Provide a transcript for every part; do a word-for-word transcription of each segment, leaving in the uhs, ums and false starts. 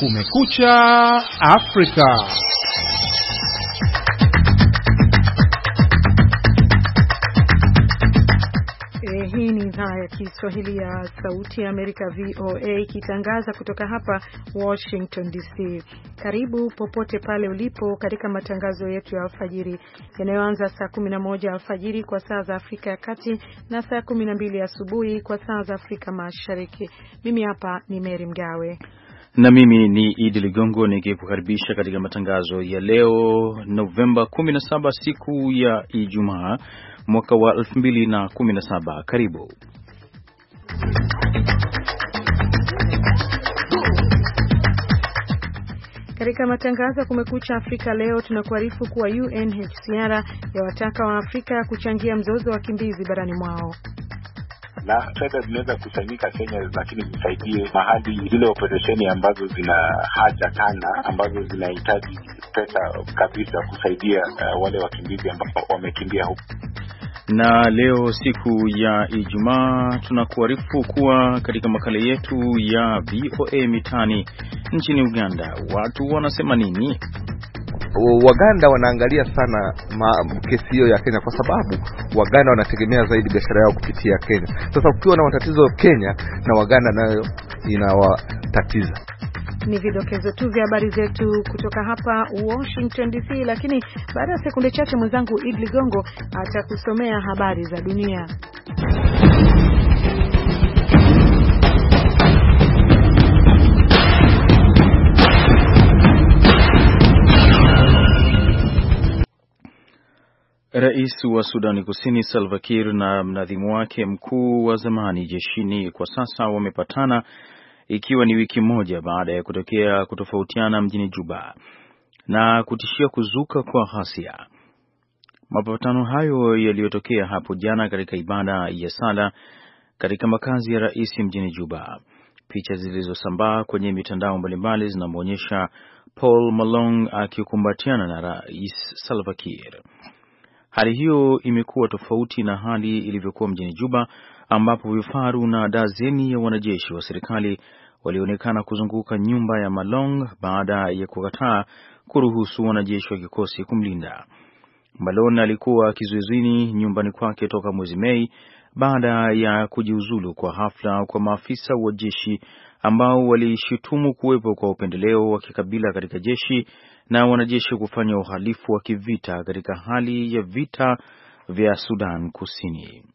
Kumekucha Afrika. Eh, hii ni idhaa ya Kiswahili ya Sauti ya Amerika V O A ikitangaza kutoka hapa Washington D C. Karibu popote pale ulipo katika matangazo yetu ya alfajiri yanayoanza saa kumi na moja alfajiri kwa saa za Afrika ya Kati na saa kumi na mbili asubuhi kwa saa za Afrika Mashariki. Mimi hapa ni Mary Mgawe. Na mimi ni Idi Ligongo nikikukaribisha katika matangazo ya leo Novemba kumi na saba, siku ya Ijumaa, mwaka wa elfu mbili na kumi na saba. Karibu. Katika matangazo ya Kumekucha Afrika leo tunakuarifu kuwa U N H C R yawataka wa Afrika kuchangia mzozo wa wakimbizi barani mwao. Na fedha zinaweza kusanyika Kenya, lakini zisaidie mahali zile operesheni ambazo zina haja sana, ambazo zinahitaji pesa kabisa kusaidia uh, wale wakimbizi ambao wamekimbia huko. Na leo siku ya Ijumaa tunakuarifu kuwa katika makala yetu ya V O A Mitani, nchini Uganda watu wanasema nini? Waganda wanaangalia sana kesi hiyo ya Kenya kwa sababu Waganda wanategemea zaidi biashara yao kupitia Kenya. Sasa ukiwa na matatizo Kenya na Waganda nayo inawatatiza. Ni vidokezo tu vya habari zetu kutoka hapa Washington D C, lakini baada ya sekunde chache mwenzangu Idi Ligongo atakusomea habari za dunia. Rais wa Sudani Kusini Salva Kiir na mnadhimu wake mkuu wa zamani jeshini kwa sasa wamepatana, ikiwa ni wiki moja baada ya kutokea kutofautiana mjini Juba na kutishia kuzuka kwa ghasia. Mapatano hayo yaliyotokea hapo jana katika ibada ya sala katika makazi ya rais mjini Juba. Picha zilizosambaa kwenye mitandao mbalimbali zinamuonyesha Paul Malong akikumbatiana na Rais Salva Kiir. Hali hiyo imekuwa tofauti na hali ilivyokuwa mjini Juba, ambapo vifaru na dazeni ya wanajeshi wa serikali walionekana kuzunguka nyumba ya Malong baada ya kukataa kuruhusu wanajeshi wa kikosi kumlinda. Malong alikuwa kizuizini nyumbani kwake toka mwezi Mei baada ya kujiuzulu kwa hafla kwa maafisa wa jeshi ambao walishutumu kuwepo kwa upendeleo wa kikabila katika jeshi na wanajeshi kufanya uhalifu wa kivita katika hali ya vita vya Sudan Kusini.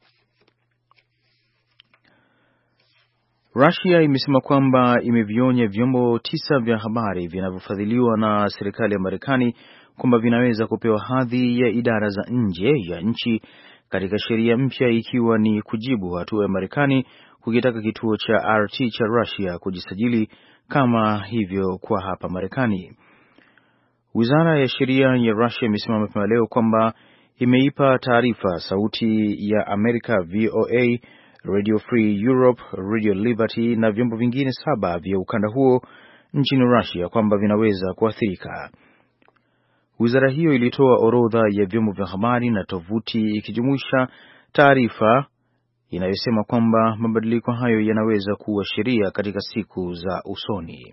Russia imesema kwamba imevionya vyombo tisa vya habari vinavyofadhiliwa na serikali ya Marekani kwamba vinaweza kupewa hadhi ya idara za nje ya nchi katika sheria mpya, ikiwa ni kujibu hatua ya Marekani kukitaka kituo cha R T cha Russia kujisajili kama hivyo kwa hapa Marekani. Wizara ya sheria ya Russia imesema mapema leo kwamba imeipa taarifa Sauti ya Amerika V O A, Radio Free Europe, Radio Liberty na vyombo vingine saba vya ukanda huo nchini Russia kwamba vinaweza kuathirika. Wizara hiyo ilitoa orodha ya vyombo vya habari na tovuti ikijumuisha taarifa inayosema kwamba mabadiliko hayo yanaweza kuwa sheria katika siku za usoni.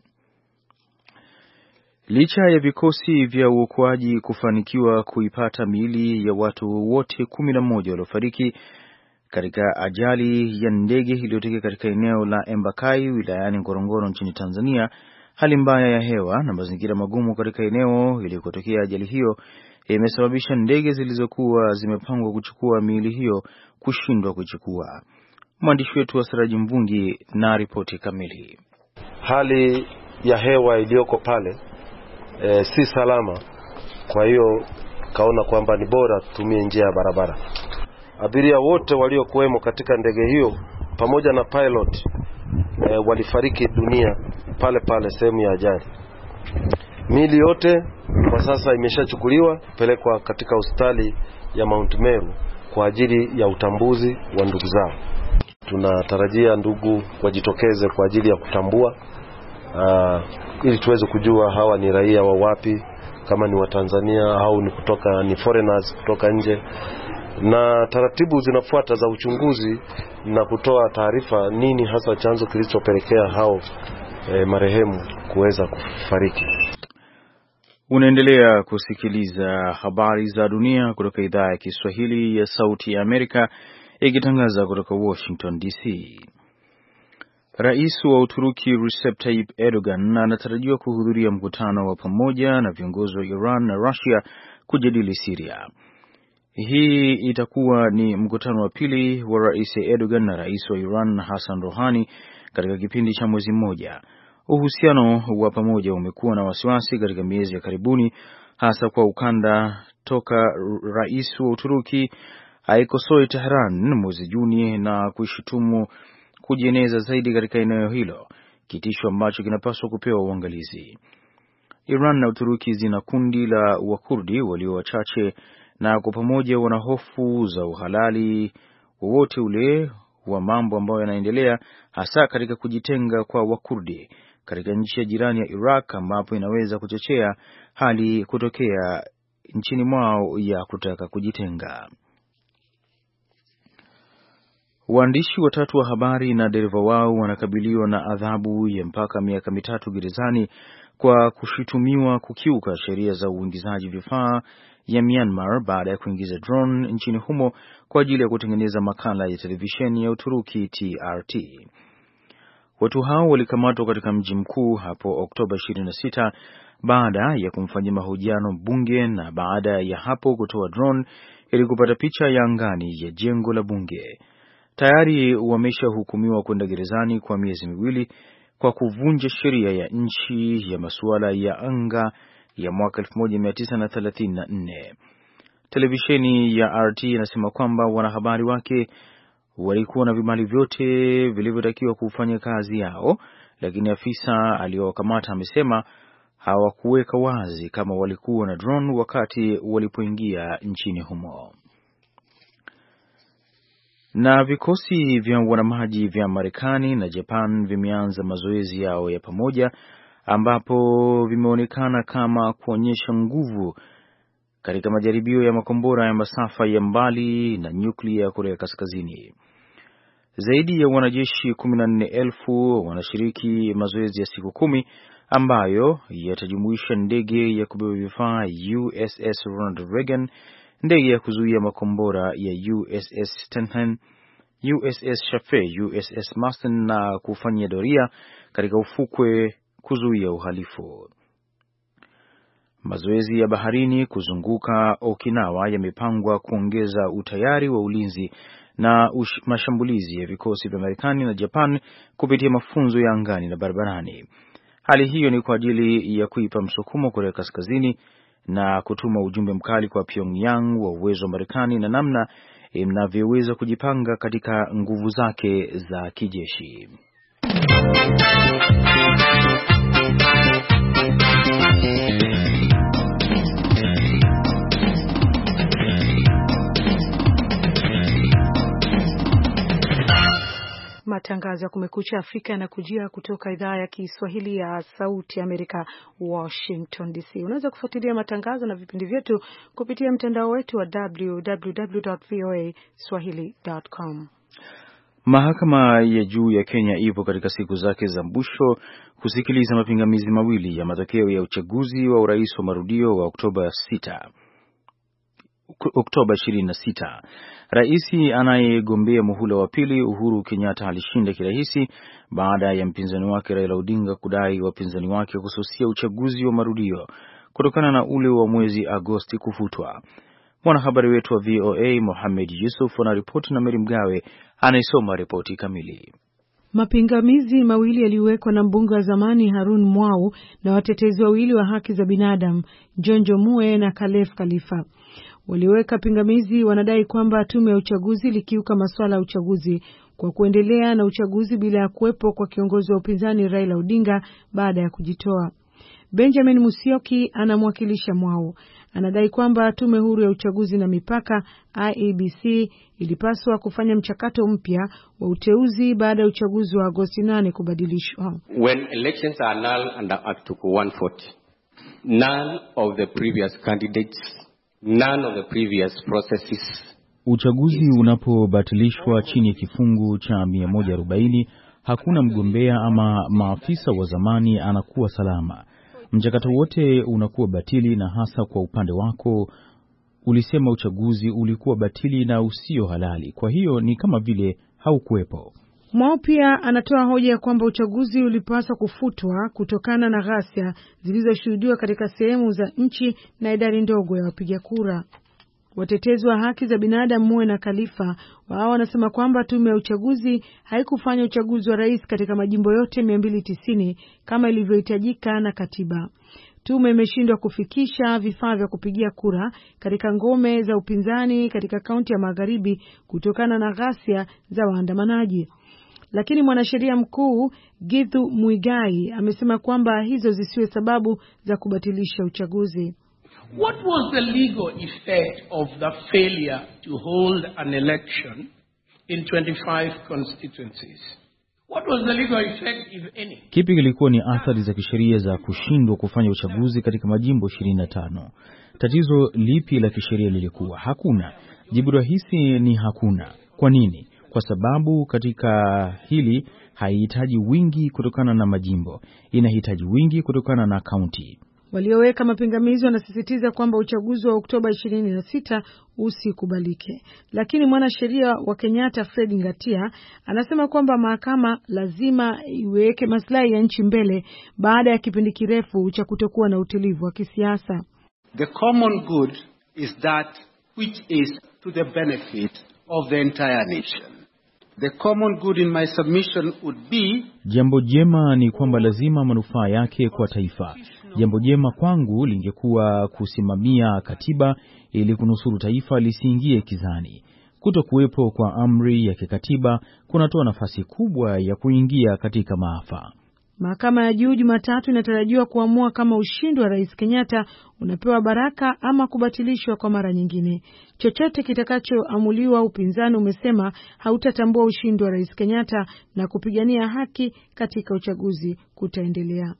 Licha ya vikosi vya uokoaji kufanikiwa kuipata miili ya watu wote kumi na moja waliofariki katika ajali ya ndege iliyotokea katika eneo la Embakai wilayani Ngorongoro nchini Tanzania, hali mbaya ya hewa na mazingira magumu katika eneo ilikotokea ajali hiyo imesababisha ndege zilizokuwa zimepangwa kuchukua miili hiyo kushindwa kuchukua. Mwandishi wetu wa Saraji Mvungi na ripoti kamili. Hali ya hewa iliyoko pale E, si salama, kwa hiyo kaona kwamba ni bora tutumie njia ya barabara. Abiria wote waliokuwemo katika ndege hiyo pamoja na pilot e, walifariki dunia pale pale sehemu ya ajali. Miili yote kwa sasa imeshachukuliwa pelekwa katika hospitali ya Mount Meru kwa ajili ya utambuzi wa ndugu zao. Tunatarajia ndugu wajitokeze kwa ajili ya kutambua Uh, ili tuweze kujua hawa ni raia wa wapi, kama ni wa Tanzania au ni kutoka ni foreigners kutoka nje, na taratibu zinafuata za uchunguzi na kutoa taarifa nini hasa chanzo kilichopelekea hao e, marehemu kuweza kufariki. Unaendelea kusikiliza habari za dunia kutoka idhaa ya Kiswahili ya Sauti ya Amerika ikitangaza kutoka Washington D C. Rais wa Uturuki Recep Tayyip Erdogan anatarajiwa kuhudhuria mkutano wa pamoja na viongozi wa Iran na Russia kujadili Syria. Hii itakuwa ni mkutano wa pili wa Rais Erdogan na Rais wa Iran Hassan Rouhani katika kipindi cha mwezi mmoja. Uhusiano wa pamoja umekuwa na wasiwasi katika miezi ya karibuni, hasa kwa ukanda toka Rais wa Uturuki aikosoe Tehran mwezi Juni na kuishutumu kujieneza zaidi katika eneo hilo, kitisho ambacho kinapaswa kupewa uangalizi. Iran na Uturuki zina kundi la Wakurdi walio wachache na kwa pamoja wana hofu za uhalali wowote ule wa mambo ambayo yanaendelea, hasa katika kujitenga kwa Wakurdi katika nchi ya jirani ya Iraq, ambapo inaweza kuchochea hali kutokea nchini mwao ya kutaka kujitenga. Waandishi watatu wa habari na dereva wao wanakabiliwa na adhabu ya mpaka miaka mitatu gerezani kwa kushutumiwa kukiuka sheria za uingizaji vifaa ya Myanmar baada ya kuingiza drone nchini humo kwa ajili ya kutengeneza makala ya televisheni ya Uturuki T R T. Watu hao walikamatwa katika mji mkuu hapo Oktoba ishirini na sita baada ya kumfanyia mahojiano bunge na baada ya hapo kutoa drone ili kupata picha ya angani ya jengo la bunge. Tayari wameshahukumiwa kwenda gerezani kwa miezi miwili kwa kuvunja sheria ya nchi ya masuala ya anga ya mwaka elfu moja mia tisa thelathini na nne. Televisheni ya R T inasema kwamba wanahabari wake walikuwa na vibali vyote vilivyotakiwa kufanya kazi yao, lakini afisa aliyowakamata amesema hawakuweka wazi kama walikuwa na drone wakati walipoingia nchini humo. Na vikosi vya wanamaji vya Marekani na Japan vimeanza mazoezi yao ya pamoja ambapo vimeonekana kama kuonyesha nguvu katika majaribio ya makombora ya masafa ya mbali na nyuklia ya Korea Kaskazini. Zaidi ya wanajeshi kumi na nne elfu wanashiriki mazoezi ya siku kumi ambayo yatajumuisha ndege ya kubeba vifaa U S S Ronald Reagan, ndege ya kuzuia makombora ya U S S Stenhen, U S S Shafe, U S S Masten na kufanyia doria katika ufukwe kuzuia uhalifu. Mazoezi ya baharini kuzunguka Okinawa yamepangwa kuongeza utayari wa ulinzi na mashambulizi ya vikosi vya Marekani na Japan kupitia mafunzo ya angani na barabarani. Hali hiyo ni kwa ajili ya kuipa msukumo Korea Kaskazini na kutuma ujumbe mkali kwa Pyongyang wa uwezo wa Marekani na namna inavyoweza kujipanga katika nguvu zake za kijeshi. Matangazo ya Kumekucha Afrika yanakujia kutoka idhaa ya Kiswahili ya Sauti Amerika, Washington D C. Unaweza kufuatilia matangazo na vipindi vyetu kupitia mtandao wetu wa w w w dot v o a swahili dot com. Mahakama ya juu ya Kenya ipo katika siku zake za mwisho kusikiliza mapingamizi mawili ya matokeo ya uchaguzi wa urais wa marudio wa Oktoba sita. Oktoba ishirini na sita. Raisi anayegombea muhula wa pili Uhuru Kenyatta alishinda kirahisi baada ya mpinzani wake Raila Odinga kudai wapinzani wake kususia uchaguzi wa marudio kutokana na ule wa mwezi Agosti kufutwa. Mwanahabari wetu wa V O A Mohamed Yusuf anaripoti na Mary Mgawe anaisoma ripoti kamili. Mapingamizi mawili yaliwekwa na mbunge wa zamani Harun Mwau na watetezi wawili wa haki za binadamu Jonjo Mue na Khalef Khalifa. Waliweka pingamizi wanadai kwamba tume ya uchaguzi likiuka masuala ya uchaguzi kwa kuendelea na uchaguzi bila ya kuwepo kwa kiongozi wa upinzani Raila Odinga baada ya kujitoa. Benjamin Musyoki anamwakilisha Mwau. Anadai kwamba tume huru ya uchaguzi na mipaka I E B C ilipaswa kufanya mchakato mpya wa uteuzi baada ya uchaguzi wa Agosti nane kubadilishwa. When elections are null under Article one forty, none of the previous candidates, none of the previous processes. Uchaguzi unapobatilishwa chini ya kifungu cha mia moja arobaini, hakuna mgombea ama maafisa wa zamani anakuwa salama. Mchakato wote unakuwa batili, na hasa kwa upande wako ulisema uchaguzi ulikuwa batili na usio halali. Kwa hiyo ni kama vile haukuwepo. Mwao pia anatoa hoja ya kwamba uchaguzi ulipaswa kufutwa kutokana na ghasia zilizoshuhudiwa katika sehemu za nchi na idadi ndogo ya wapiga kura. Watetezi wa haki za binadamu Muwe na Khalifa wao wanasema kwamba tume ya uchaguzi haikufanya uchaguzi wa rais katika majimbo yote mia mbili tisini kama ilivyohitajika na katiba. Tume imeshindwa kufikisha vifaa vya kupigia kura katika ngome za upinzani katika kaunti ya Magharibi kutokana na ghasia za waandamanaji. Lakini mwanasheria mkuu Githu Muigai amesema kwamba hizo zisiwe sababu za kubatilisha uchaguzi. What was the legal effect of the failure to hold an election in twenty-five constituencies? What was the legal effect, if any? Kipi kilikuwa ni athari za kisheria za kushindwa kufanya uchaguzi katika majimbo ishirini na tano? Tatizo lipi la kisheria lilikuwa? Hakuna. Jibu rahisi ni hakuna. Kwa nini? Kwa sababu katika hili haihitaji wingi kutokana na majimbo, inahitaji wingi kutokana na kaunti. Walioweka mapingamizi wanasisitiza kwamba uchaguzi wa Oktoba ishirini na sita usikubalike. Lakini mwanasheria wa Kenyatta Fred Ngatia anasema kwamba mahakama lazima iweke maslahi ya nchi mbele baada ya kipindi kirefu cha kutokuwa na utulivu wa kisiasa. The common good is that which is to the benefit of the entire nation. The common good in my submission would be, jambo jema ni kwamba lazima manufaa yake kwa taifa. Jambo jema kwangu lingekuwa kusimamia katiba ili kunusuru taifa lisiingie kizani. Kutokuwepo kwa amri ya kikatiba kunatoa nafasi kubwa ya kuingia katika maafa. Mahakama ya juu Jumatatu inatarajiwa kuamua kama ushindi wa Rais Kenyatta unapewa baraka ama kubatilishwa kwa mara nyingine. Chochote kitakachoamuliwa, upinzani umesema hautatambua ushindi wa Rais Kenyatta na kupigania haki katika uchaguzi kutaendelea.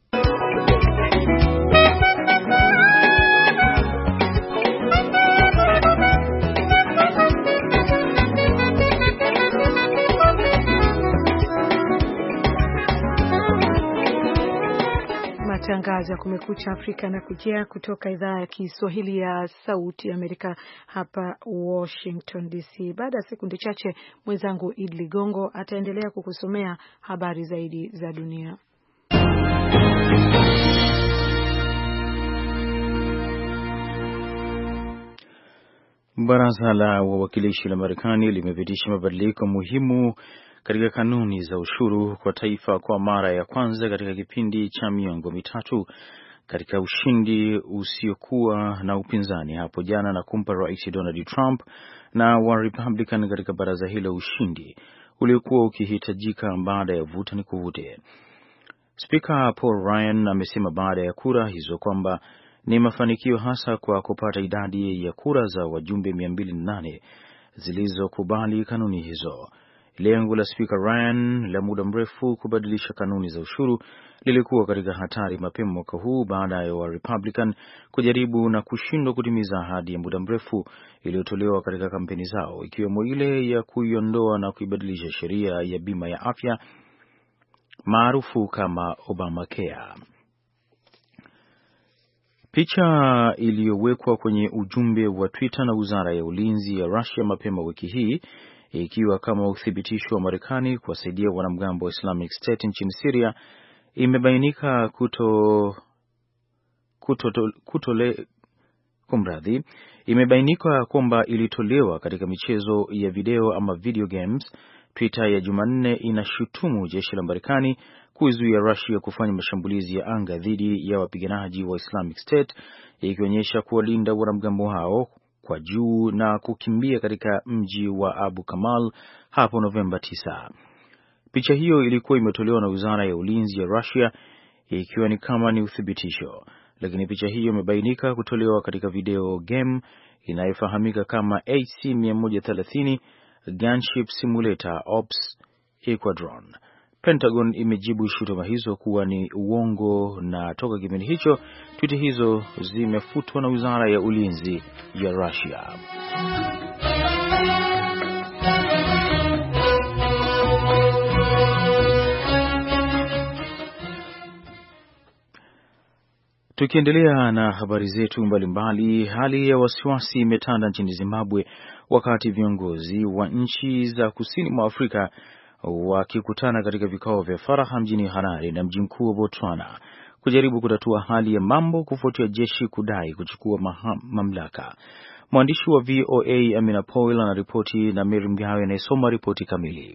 Matangazo ya Kumekucha Afrika na kujia kutoka idhaa ya Kiswahili ya Sauti ya Amerika hapa Washington D C. Baada ya sekunde chache mwenzangu Idli Gongo ataendelea kukusomea habari zaidi za dunia. Baraza la Wawakilishi la Marekani limepitisha mabadiliko muhimu katika kanuni za ushuru kwa taifa kwa mara ya kwanza katika kipindi cha miongo mitatu, katika ushindi usiokuwa na upinzani hapo jana na kumpa Rais Donald Trump na wa Republican katika baraza hilo ushindi uliokuwa ukihitajika baada ya vuta ni kuvute. Speaker Paul Ryan amesema baada ya kura hizo kwamba ni mafanikio hasa kwa kupata idadi ya kura za wajumbe mia mbili na nane zilizokubali kanuni hizo. Lengo la Speaker Ryan la muda mrefu kubadilisha kanuni za ushuru lilikuwa katika hatari mapema mwaka huu baada ya wa Republican kujaribu na kushindwa kutimiza ahadi ya muda mrefu iliyotolewa katika kampeni zao, ikiwemo ile ya kuiondoa na kuibadilisha sheria ya bima ya afya maarufu kama Obamacare. Picha iliyowekwa kwenye ujumbe wa Twitter na Wizara ya Ulinzi ya Russia mapema wiki hii, ikiwa kama uthibitisho wa Marekani kuwasaidia wanamgambo wa Islamic State nchini Syria, imebainika kuto kuto kutole kumradhi imebainika kwamba ilitolewa katika michezo ya video ama video games. Twitter ya Jumanne inashutumu jeshi la Marekani kuizuia Russia kufanya mashambulizi ya anga dhidi ya wapiganaji wa Islamic State, ikionyesha kuwalinda wanamgambo hao kwa juu na kukimbia katika mji wa Abu Kamal hapo Novemba tisa. Picha hiyo ilikuwa imetolewa na Wizara ya Ulinzi ya Russia ikiwa ni kama ni uthibitisho, lakini picha hiyo imebainika kutolewa katika video game inayofahamika kama A C one thirty Gunship Simulator Ops Equadron. Pentagon imejibu shutuma hizo kuwa ni uongo, na toka kipindi hicho tweet hizo zimefutwa na Wizara ya Ulinzi ya Russia. Tukiendelea na habari zetu mbalimbali, hali ya wasiwasi imetanda nchini Zimbabwe wakati viongozi wa nchi za kusini mwa Afrika wakikutana katika vikao vya faraha mjini Harare na mji mkuu wa Botswana kujaribu kutatua hali ya mambo kufuatia jeshi kudai kuchukua mamlaka. Mwandishi wa V O A Amina Powell anaripoti na Mary Mgawe anayesoma ripoti kamili.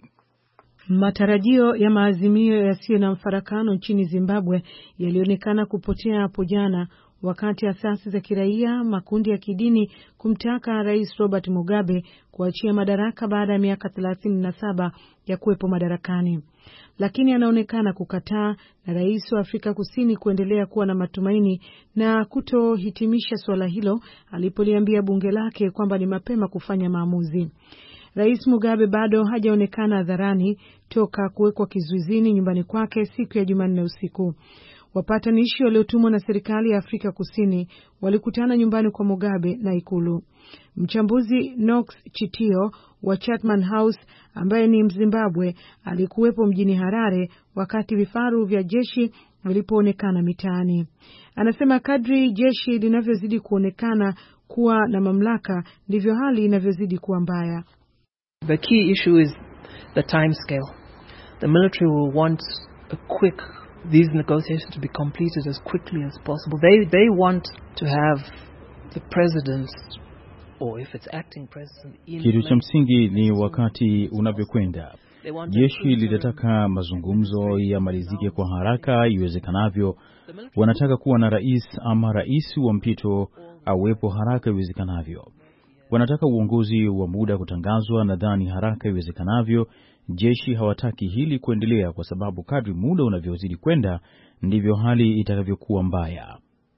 Matarajio ya maazimio yasiyo na mfarakano nchini Zimbabwe yalionekana kupotea hapo jana wakati asasi za kiraia, makundi ya kidini kumtaka Rais Robert Mugabe kuachia madaraka baada ya miaka thelathini na saba ya kuwepo madarakani. Lakini anaonekana kukataa na Rais wa Afrika Kusini kuendelea kuwa na matumaini na kutohitimisha swala hilo alipoliambia bunge lake kwamba ni mapema kufanya maamuzi. Rais Mugabe bado hajaonekana hadharani toka kuwekwa kizuizini nyumbani kwake siku ya Jumanne usiku. Wapatanishi waliotumwa na serikali ya Afrika Kusini walikutana nyumbani kwa Mugabe na ikulu. Mchambuzi Knox Chitio wa Chatham House ambaye ni Mzimbabwe alikuwepo mjini Harare wakati vifaru vya jeshi vilipoonekana mitaani. Anasema kadri jeshi linavyozidi kuonekana kuwa na mamlaka ndivyo hali inavyozidi kuwa mbaya. The key issue is the time scale. The military will want a quick these negotiations to be completed as quickly as possible. They they want to have the president or if it's acting president. Kitu cha msingi ni wakati unavyokwenda. Jeshi litataka mazungumzo yamalizike kwa haraka iwezekanavyo. Wanataka kuwa na rais ama rais wa mpito awepo haraka iwezekanavyo. Wanataka uongozi wa muda kutangazwa nadhani haraka iwezekanavyo. Jeshi hawataki hili kuendelea kwa sababu kadri muda unavyozidi kwenda ndivyo hali itakavyokuwa mbaya.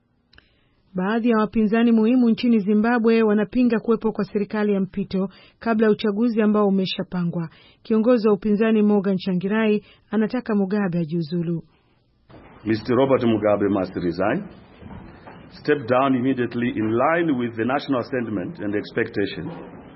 Baadhi ya wapinzani muhimu nchini Zimbabwe wanapinga kuwepo kwa serikali ya mpito kabla uchaguzi ambao umeshapangwa. Kiongozi wa upinzani Morgan Changirai anataka Mugabe ajiuzulu. Mister Robert Mugabe must resign. Step down immediately in line with the national sentiment and expectation.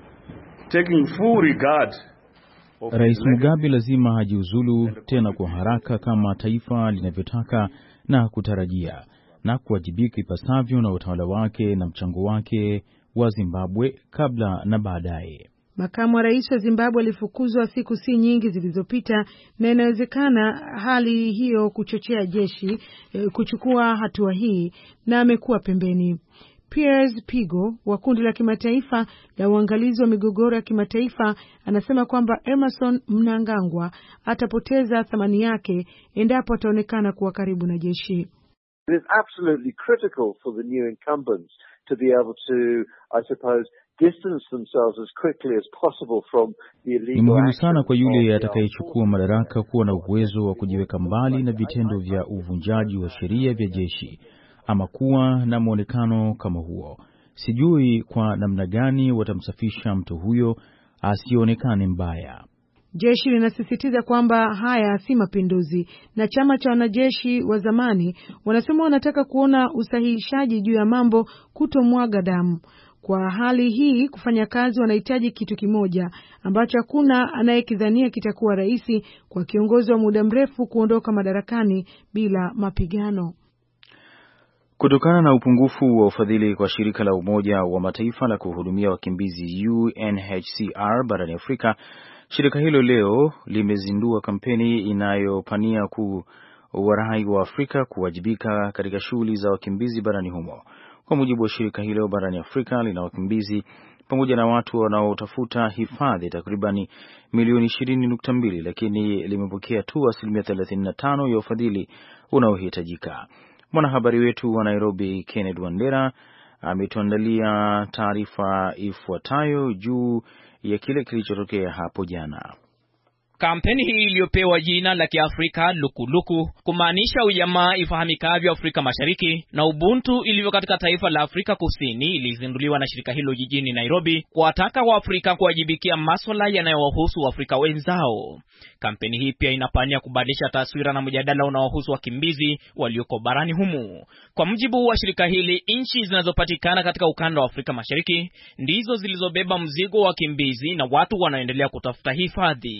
Taking full regard of Rais Mugabe lazima ajiuzulu tena kwa haraka kama taifa linavyotaka na kutarajia na kuwajibika ipasavyo na utawala wake na mchango wake wa Zimbabwe kabla na baadaye. Makamu wa rais wa Zimbabwe alifukuzwa siku si nyingi zilizopita na inawezekana hali hiyo kuchochea jeshi e, kuchukua hatua hii na amekuwa pembeni. Piers Pigo wa kundi la kimataifa la uangalizi wa migogoro ya kimataifa anasema kwamba Emmerson Mnangagwa atapoteza thamani yake endapo ataonekana kuwa karibu na jeshi. It is absolutely critical for the new incumbents to be able to, I suppose, distance themselves as quickly as possible from the illegal. Ni muhimu sana kwa yule atakayechukua madaraka kuwa na uwezo wa kujiweka mbali na vitendo vya uvunjaji wa sheria vya jeshi ama kuwa na muonekano kama huo. Sijui kwa namna gani watamsafisha mtu huyo asionekane mbaya. Jeshi linasisitiza kwamba haya si mapinduzi na chama cha wanajeshi wa zamani wanasema wanataka kuona usahihishaji juu ya mambo kutomwaga damu. Kwa hali hii kufanya kazi wanahitaji kitu kimoja ambacho hakuna anayekidhania kitakuwa rahisi kwa kiongozi wa muda mrefu kuondoka madarakani bila mapigano. Kutokana na upungufu wa ufadhili kwa shirika la Umoja wa Mataifa la kuhudumia wakimbizi U N H C R barani Afrika, shirika hilo leo limezindua kampeni inayopania kuwarai wa Afrika kuwajibika katika shughuli za wakimbizi barani humo. Kwa mujibu wa shirika hilo, barani Afrika lina wakimbizi pamoja na watu wanaotafuta hifadhi takribani milioni ishirini nukta mbili, lakini limepokea tu asilimia thelathini na tano ya ufadhili unaohitajika. Mwanahabari wetu wa Nairobi Kenneth Wandera ametuandalia taarifa ifuatayo juu ya kile kilichotokea hapo jana. Kampeni hii iliyopewa jina la Kiafrika Lukuluku, kumaanisha ujamaa ifahamikavyo Afrika Mashariki na ubuntu ilivyo katika taifa la Afrika Kusini, ilizinduliwa na shirika hilo jijini Nairobi kuwataka Waafrika kuwajibikia masuala yanayowahusu Waafrika wenzao. Kampeni hii pia inapania kubadilisha taswira na mjadala unaohusu wakimbizi walioko barani humu. Kwa mujibu wa shirika hili, nchi zinazopatikana katika ukanda wa Afrika Mashariki ndizo zilizobeba mzigo wa wakimbizi na watu wanaoendelea kutafuta hifadhi. Kwa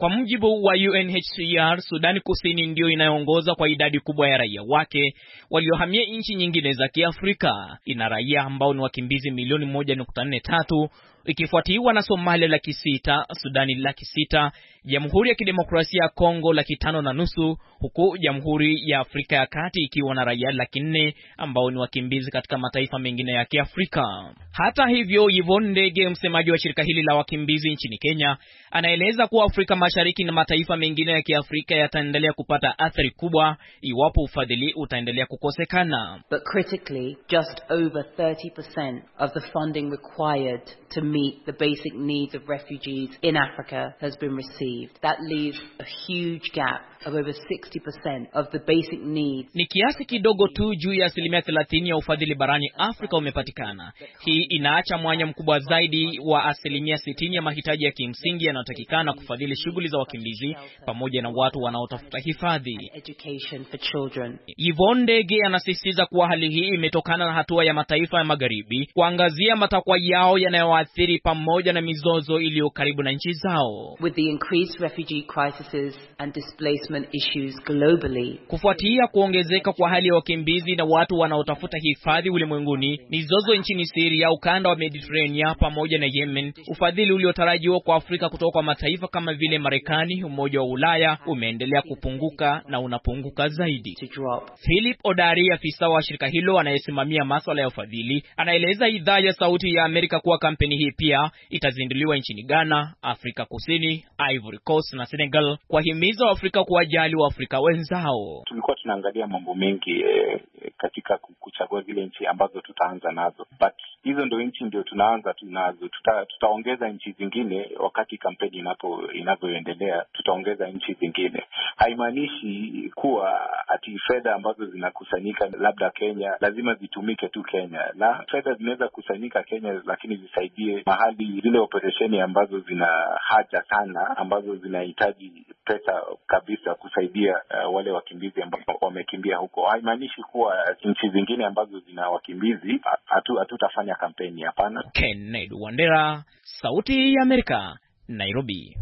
Kwa mujibu wa U N H C R, Sudani Kusini ndio inayoongoza kwa idadi kubwa ya raia wake waliohamia nchi nyingine za Kiafrika. Ina raia ambao ni wakimbizi milioni moja nukta nne tatu, ikifuatiwa na Somalia laki sita, Sudani laki sita, Jamhuri ya Kidemokrasia ya Kongo laki tano na nusu, huku Jamhuri ya Afrika ya Kati ikiwa na raia laki nne ambao ni wakimbizi katika mataifa mengine ya Kiafrika. Hata hivyo, Yvonne Ndege, msemaji wa shirika hili la wakimbizi nchini Kenya, anaeleza kuwa Afrika Mashariki na mataifa mengine ya Kiafrika yataendelea kupata athari kubwa iwapo ufadhili utaendelea kukosekana. But critically, just over thirty percent of the funding required to meet the basic needs of refugees in Africa has been received. That leaves a huge gap of over sixty percent of the basic needs. Ni kiasi kidogo tu juu ya asilimia thelathini ya ufadhili barani Afrika umepatikana. Hii inaacha mwanya mkubwa zaidi wa asilimia sitini ya mahitaji ya kimsingi yanayotakikana kufadhili shughuli za wakimbizi pamoja na watu wanaotafuta hifadhi. Education for children. Yvonne Ndege anasisitiza kuwa hali hii imetokana na hatua ya mataifa ya magharibi kuangazia matakwa yao yanayoathiri pamoja na mizozo iliyo karibu na nchi zao. With the increased refugee crises and displacement issues globally. Kufuatia kuongezeka kwa hali ya wakimbizi na watu wanaotafuta hifadhi ulimwenguni, mizozo nchini Syria, ukanda wa Mediterranean pamoja na Yemen, ufadhili uliotarajiwa kwa Afrika kutoka kwa mataifa kama vile Marekani, Umoja wa Ulaya umeendelea kupunguka na unapunguka zaidi. Philip Odari, afisa wa shirika hilo anayesimamia masuala ya ufadhili, anaeleza idhaa ya Sauti ya Amerika kuwa kampeni hii pia itazinduliwa nchini Ghana, Afrika Kusini, Ivory Coast na Senegal kwa himizo wa Afrika kuwajali wa Afrika wenzao. Tulikuwa tunaangalia mambo mengi eh, katika kuchagua zile nchi ambazo tutaanza nazo, but hizo ndio nchi ndio tunaanza tunazo. Tuta, tutaongeza nchi zingine wakati kampeni inapo inavyoendelea, tutaongeza nchi zingine. Haimaanishi kuwa ati fedha ambazo zinakusanyika labda Kenya lazima zitumike tu Kenya. Na fedha zinaweza kusanyika Kenya lakini zisaidie mahali zile operesheni ambazo zina haja sana, ambazo zinahitaji pesa kabisa kusaidia uh, wale wakimbizi ambao wamekimbia huko. Haimaanishi kuwa nchi zingine ambazo zina wakimbizi hatu hatutafanya kampeni, hapana. Kennedy Wandera, Sauti ya Amerika, Nairobi.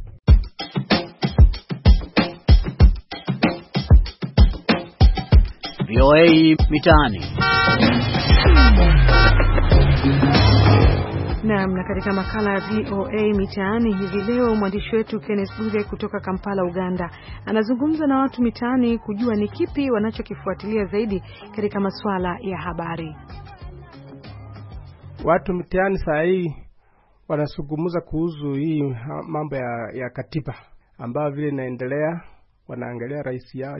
V O A Mitaani. Naam, na katika makala ya V O A Mitaani hivi leo mwandishi wetu Kenneth Bwire kutoka Kampala, Uganda, anazungumza na watu mitaani kujua ni kipi wanachokifuatilia zaidi katika masuala ya habari. Watu mitaani saa hii wanazungumza kuhusu hii mambo ya, ya katiba ambayo vile inaendelea. Wanaangalia rais yao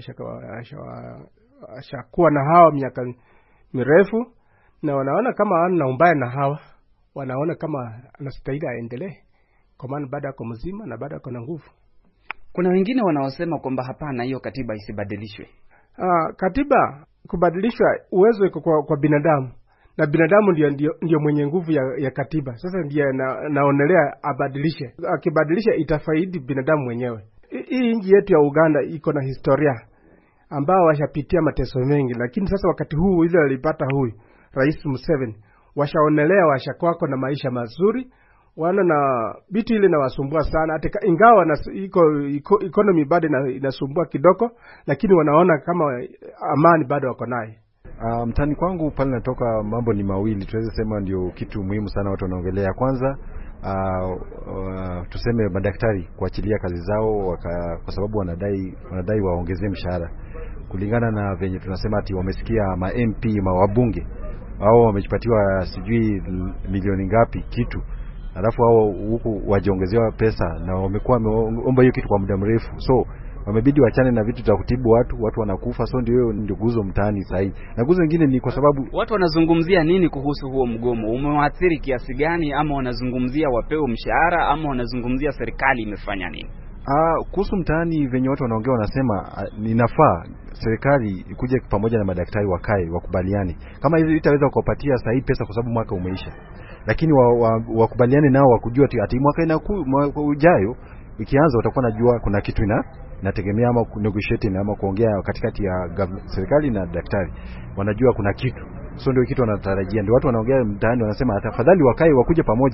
ashakuwa na hawa miaka mirefu na wanaona kama ana umbaya na hawa, wanaona kama anastahili aendelee kwa maana baada yako mzima na baada yako na nguvu. Kuna wengine wanaosema kwamba hapana, hiyo katiba isibadilishwe. Ah, katiba kubadilishwa uwezo iko kwa, kwa binadamu, na binadamu ndio ndio, ndio mwenye nguvu ya, ya katiba. Sasa ndiye na, naonelea abadilishe. Akibadilisha itafaidi binadamu mwenyewe. Hii nchi yetu ya Uganda iko na historia ambao washapitia mateso mengi, lakini sasa wakati huu ile alipata huyu Rais Museveni washaonelea washakwako na maisha mazuri, wana na vitu ile na wasumbua sana, hata ingawa na iko, iko economy bado inasumbua kidogo, lakini wanaona kama amani bado wako naye. Uh, mtani kwangu pale natoka mambo ni mawili, tuweze sema ndio kitu muhimu sana watu wanaongelea. Kwanza uh, uh, tuseme madaktari kuachilia kazi zao waka, kwa sababu wanadai wanadai waongezee mshahara kulingana na venye tunasema ati wamesikia ma M P ma wabunge wao wamejipatiwa sijui milioni ngapi kitu, alafu wao huku wajiongezewa pesa na wamekuwa wameomba hiyo kitu kwa muda mrefu, so wamebidi wachane na vitu za kutibu watu, watu wanakufa. So ndio ndio guzo mtaani sahi. Na guzo nyingine ni kwa sababu watu wanazungumzia nini kuhusu huo mgomo? Umewaathiri kiasi gani, ama wanazungumzia wapewe mshahara, ama wanazungumzia serikali imefanya nini? Ah, kuhusu mtaani venye watu wanaongea wanasema ninafaa serikali ikuje pamoja na madaktari wakae wakubaliane. Kama hivi itaweza kuwapatia sahi pesa kwa sababu mwaka umeisha. Lakini wakubaliane wa, wa nao wakujua ati mwaka inaku ujayo ikianza utakuwa najua kuna kitu ina nategemea ama negotiate ama kuongea katikati ya serikali na daktari. Wanajua kuna kitu. So ndio kitu wanatarajia. Ndio watu wanaongea mtaani wanasema tafadhali wakae wakuje pamoja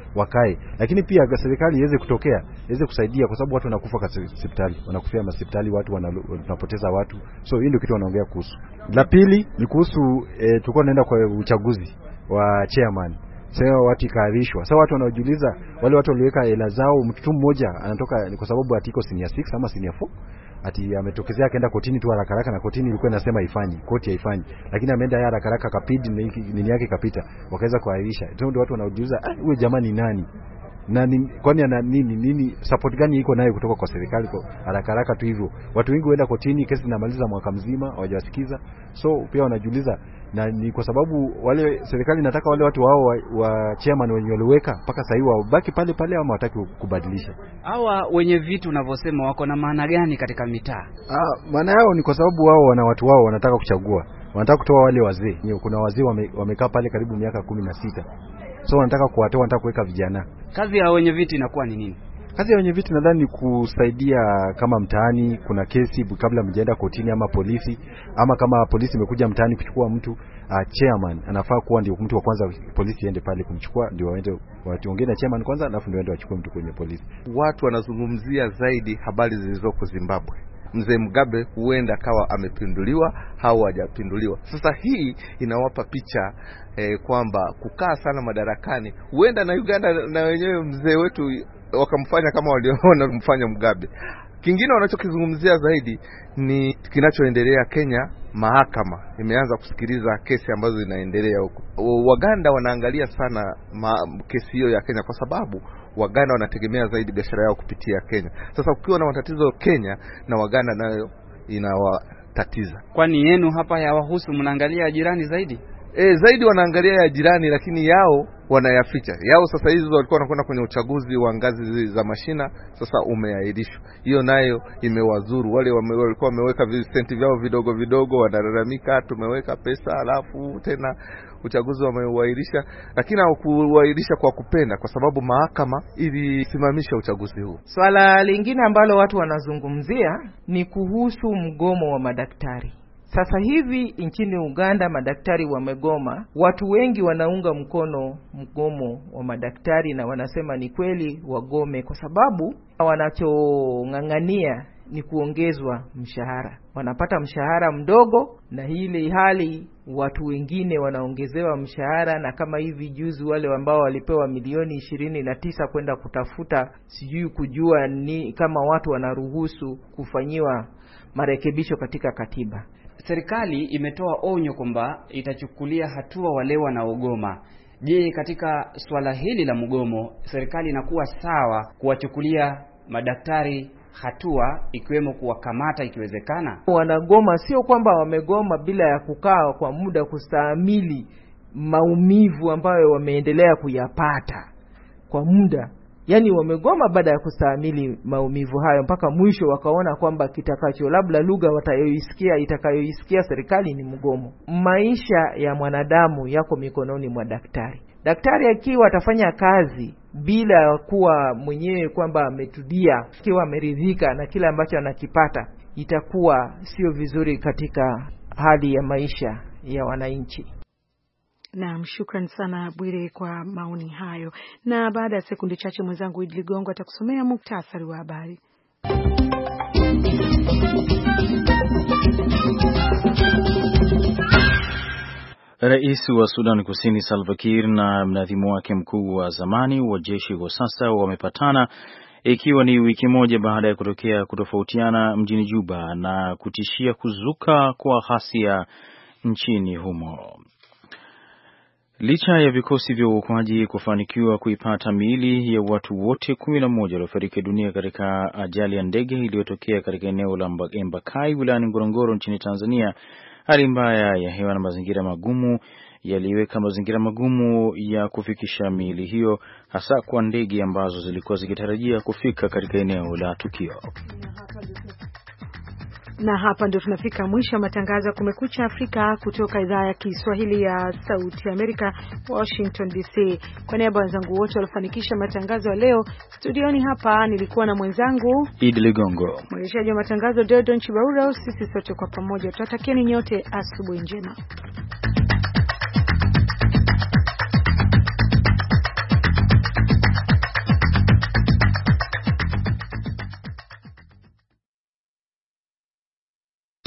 wakae, lakini pia serikali iweze kutokea, iweze kusaidia, kwa sababu watu wanakufa katika hospitali, wanakufia hospitali, watu wanapoteza watu. So hii ndio kitu wanaongea kuhusu. La pili ni kuhusu e, tulikuwa tunaenda kwa uchaguzi wa chairman. Sasa watu ikaarishwa. Sasa watu wanaojiuliza, wale watu waliweka hela zao, mtu mmoja anatoka kwa sababu atiko senior six ama senior four, ati ametokezea akaenda kotini tu haraka haraka, na kotini ilikuwa inasema haifanyi, koti haifanyi, lakini ameenda haraka haraka kapidi nini yake kapita, wakaweza kuahirisha. Ndio watu wanaojiuliza, ah, huyo jamani nani? Na ni, kwani ana nini nini support gani iko nayo kutoka kwa serikali kwa haraka haraka tu hivyo? Watu wengi waenda kotini, kesi zinamaliza mwaka mzima hawajasikiza. So pia wanajiuliza, na ni kwa sababu wale serikali inataka wale watu wao wa, wa chairman wenye waliweka mpaka sasa hivi wabaki pale pale, ama wataki kubadilisha. Hawa wenye vitu unavyosema wako na maana gani katika mitaa? Ah, maana yao ni kwa sababu wao wana watu wao wanataka kuchagua. Wanataka kutoa wale wazee. Kuna wazee wame, wamekaa pale karibu miaka kumi na sita. So wanataka kuwatoa, wanataka kuweka vijana. Kazi ya wenye viti inakuwa ni nini? Kazi ya wenye viti nadhani ni kusaidia, kama mtaani kuna kesi kabla mjaenda kotini ama polisi, ama kama polisi imekuja mtaani kuchukua mtu, uh, chairman anafaa kuwa ndio mtu wa kwanza polisi iende pale kumchukua, ndio waende waongee na chairman kwanza, alafu ndio waende wachukue mtu kwenye polisi. Watu wanazungumzia zaidi habari zilizoko Zimbabwe. Mzee Mugabe huenda kawa amepinduliwa au hajapinduliwa. Sasa hii inawapa picha eh, kwamba kukaa sana madarakani huenda na Uganda na wenyewe mzee wetu wakamfanya kama waliona kumfanya Mugabe. Kingine wanachokizungumzia zaidi ni kinachoendelea Kenya. Mahakama imeanza kusikiliza kesi ambazo zinaendelea huko. Waganda wanaangalia sana ma, kesi hiyo ya Kenya kwa sababu Waganda wanategemea zaidi biashara yao kupitia Kenya. Sasa ukiwa na matatizo Kenya na Waganda nayo inawatatiza. Kwani yenu hapa yawahusu, mnaangalia jirani zaidi? E, zaidi wanaangalia ya jirani, lakini yao wanayaficha. Yao sasa hizo walikuwa wanakwenda kwenye uchaguzi wa ngazi za mashina, sasa umeahirishwa. Hiyo nayo imewazuru. Wale wame, walikuwa wameweka visenti vyao vidogo vidogo, wanalalamika tumeweka pesa alafu tena uchaguzi wameuahirisha, lakini hawakuahirisha kwa kupenda, kwa sababu mahakama ilisimamisha uchaguzi huu. Swala lingine ambalo watu wanazungumzia ni kuhusu mgomo wa madaktari. Sasa hivi nchini Uganda madaktari wamegoma. Watu wengi wanaunga mkono mgomo wa madaktari na wanasema ni kweli wagome, kwa sababu wanachong'ang'ania ni kuongezwa mshahara. Wanapata mshahara mdogo, na hili hali watu wengine wanaongezewa mshahara. Na kama hivi juzi wale ambao walipewa milioni ishirini na tisa kwenda kutafuta, sijui kujua ni kama watu wanaruhusu kufanyiwa marekebisho katika katiba. Serikali imetoa onyo kwamba itachukulia hatua wale wanaogoma. Je, katika swala hili la mgomo serikali inakuwa sawa kuwachukulia madaktari hatua, ikiwemo kuwakamata ikiwezekana? Wanagoma sio kwamba wamegoma bila ya kukaa kwa muda kustahimili maumivu ambayo wameendelea kuyapata kwa muda. Yaani wamegoma baada ya kustahimili maumivu hayo mpaka mwisho wakaona kwamba kitakacho labda lugha watayoisikia itakayoisikia serikali ni mgomo. Maisha ya mwanadamu yako mikononi mwa daktari. Daktari akiwa atafanya kazi bila kuwa mwenyewe kwamba ametudia, akiwa ameridhika na kile ambacho anakipata, itakuwa sio vizuri katika hali ya maisha ya wananchi. Naam, shukran sana Bwire kwa maoni hayo. Na baada ya sekunde chache mwenzangu Idli Gongo atakusomea muktasari wa habari. Rais wa Sudan Kusini Salva Kiir na mnadhimu wake mkuu wa zamani wa jeshi kwa sasa wamepatana, ikiwa ni wiki moja baada ya kutokea kutofautiana mjini Juba na kutishia kuzuka kwa ghasia nchini humo. Licha ya vikosi vya uokoaji kufanikiwa kuipata miili ya watu wote kumi na moja waliofariki dunia katika ajali ya ndege iliyotokea katika eneo la Embakai wilayani Ngorongoro nchini Tanzania, hali mbaya ya hewa na mazingira magumu yaliweka mazingira magumu ya kufikisha miili hiyo, hasa kwa ndege ambazo zilikuwa zikitarajia kufika katika eneo la tukio. Na hapa ndio tunafika mwisho wa matangazo ya Kumekucha Afrika kutoka idhaa ya Kiswahili ya Sauti ya Amerika, Washington D C. Kwa niaba ya wenzangu wote waliofanikisha matangazo ya leo, studioni hapa nilikuwa na mwenzangu Idi Ligongo. Mwendeshaji wa matangazo Deodon Chibaura. Sisi sote kwa pamoja tutatakieni nyote asubuhi njema.